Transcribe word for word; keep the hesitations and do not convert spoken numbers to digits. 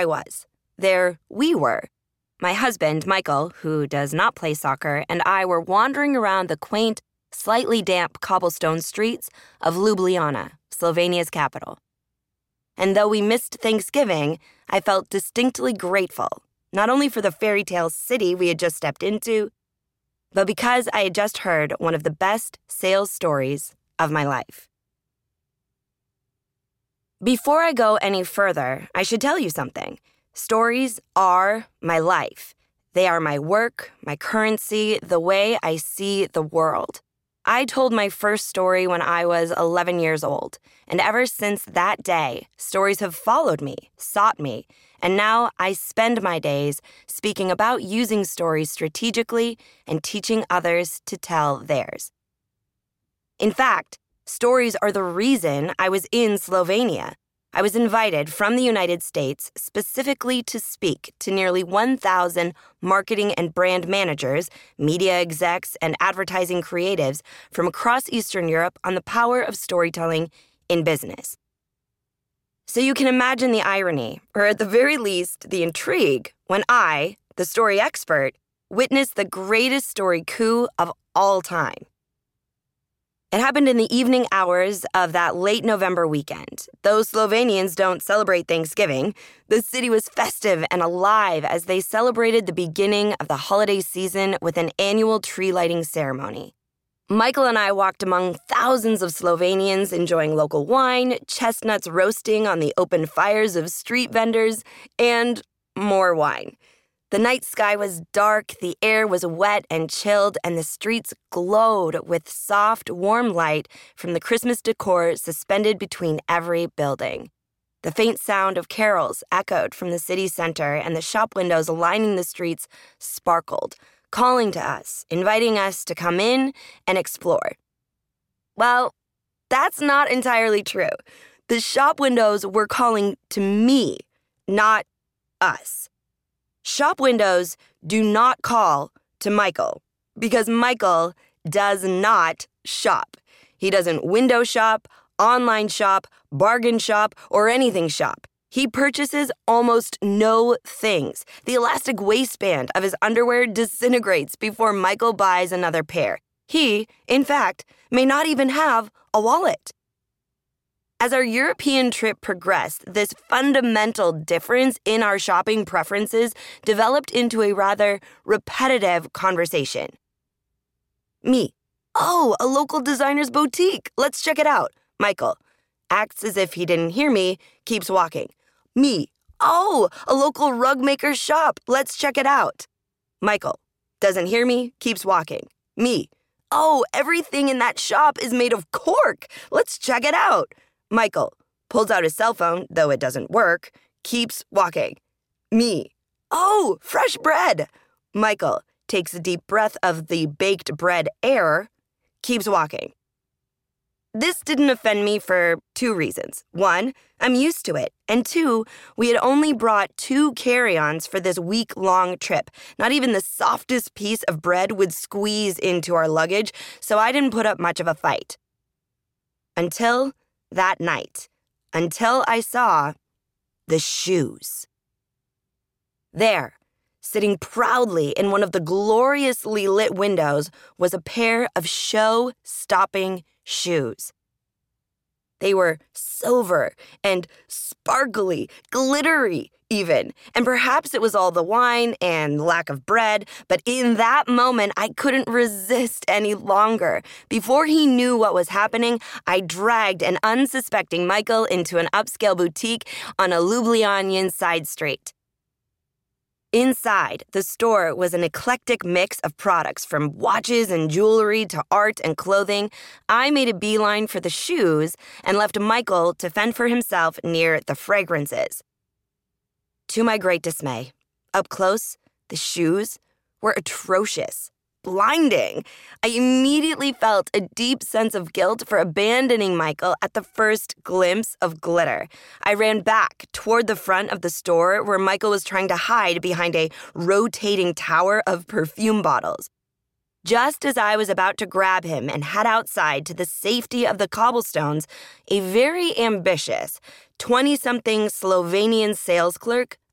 I was. There we were. My husband, Michael, who does not play soccer, and I were wandering around the quaint, slightly damp cobblestone streets of Ljubljana, Slovenia's capital. And though we missed Thanksgiving, I felt distinctly grateful, not only for the fairy tale city we had just stepped into, but because I had just heard one of the best sales stories of my life. Before I go any further, I should tell you something. Stories are my life. They are my work, my currency, the way I see the world. I told my first story when I was eleven years old, and ever since that day, stories have followed me, sought me, and now I spend my days speaking about using stories strategically and teaching others to tell theirs. In fact, stories are the reason I was in Slovenia. I was invited from the United States specifically to speak to nearly one thousand marketing and brand managers, media execs, and advertising creatives from across Eastern Europe on the power of storytelling in business. So you can imagine the irony, or at the very least, the intrigue, when I, the story expert, witnessed the greatest story coup of all time. It happened in the evening hours of that late November weekend. Though Slovenians don't celebrate Thanksgiving, the city was festive and alive as they celebrated the beginning of the holiday season with an annual tree lighting ceremony. Michael and I walked among thousands of Slovenians enjoying local wine, chestnuts roasting on the open fires of street vendors, and more wine. The night sky was dark, the air was wet and chilled, and the streets glowed with soft, warm light from the Christmas decor suspended between every building. The faint sound of carols echoed from the city center, and the shop windows lining the streets sparkled, calling to us, inviting us to come in and explore. Well, that's not entirely true. The shop windows were calling to me, not us. Shop windows do not call to Michael because Michael does not shop. He doesn't window shop, online shop, bargain shop, or anything shop. He purchases almost no things. The elastic waistband of his underwear disintegrates before Michael buys another pair. He, in fact, may not even have a wallet. As our European trip progressed, this fundamental difference in our shopping preferences developed into a rather repetitive conversation. Me. Oh, a local designer's boutique. Let's check it out. Michael. Acts as if he didn't hear me, keeps walking. Me. Oh, a local rug maker's shop. Let's check it out. Michael. Doesn't hear me, keeps walking. Me. Oh, everything in that shop is made of cork. Let's check it out. Michael pulls out his cell phone, though it doesn't work, keeps walking. Me. Oh, fresh bread. Michael takes a deep breath of the baked bread air, keeps walking. This didn't offend me for two reasons. One, I'm used to it. And two, we had only brought two carry-ons for this week-long trip. Not even the softest piece of bread would squeeze into our luggage, so I didn't put up much of a fight. Until that night, until I saw the shoes. There, sitting proudly in one of the gloriously lit windows, was a pair of show-stopping shoes. They were silver and sparkly, glittery even, and perhaps it was all the wine and lack of bread, but in that moment, I couldn't resist any longer. Before he knew what was happening, I dragged an unsuspecting Michael into an upscale boutique on a Ljubljanan side street. Inside, the store was an eclectic mix of products from watches and jewelry to art and clothing. I made a beeline for the shoes and left Michael to fend for himself near the fragrances. To my great dismay, up close, the shoes were atrocious, blinding. I immediately felt a deep sense of guilt for abandoning Michael at the first glimpse of glitter. I ran back toward the front of the store where Michael was trying to hide behind a rotating tower of perfume bottles. Just as I was about to grab him and head outside to the safety of the cobblestones, a very ambitious twenty-something Slovenian sales clerk